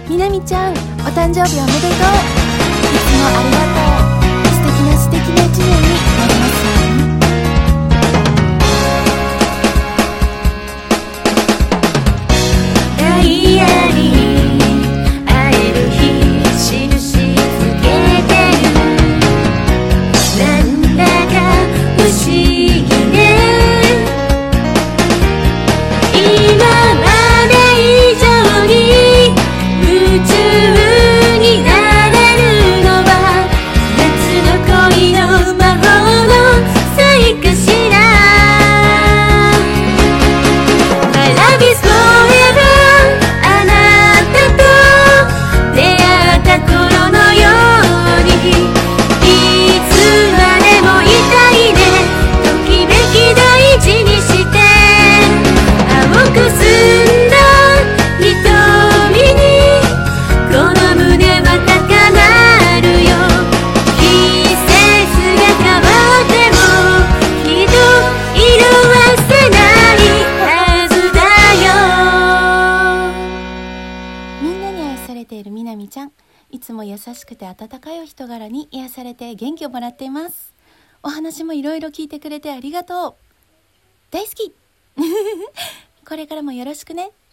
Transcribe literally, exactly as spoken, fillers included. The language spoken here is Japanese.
みなみちゃん、お誕生日おめでとう。いつもありがとう。素敵な素敵な一年になりますように。 ダイヤに会える日印つけてる。なんだか不思議ね。今まで以上に夢中になれるのは夏の恋の魔法のせいかしら。 My love is forever。 あなたと出会った頃のようにいつまでもいたいね。ときめき大事にして青く澄んだ瞳にこの胸は高鳴るよ。季節が変わってもきっと色褪せないはずだよ。 みんなに愛されているみなみちゃん、いつも優しくて温かいお人柄に癒されて元気をもらっています。お話もいろいろ聞いてくれてありがとう。大好きこれからもよろしくね。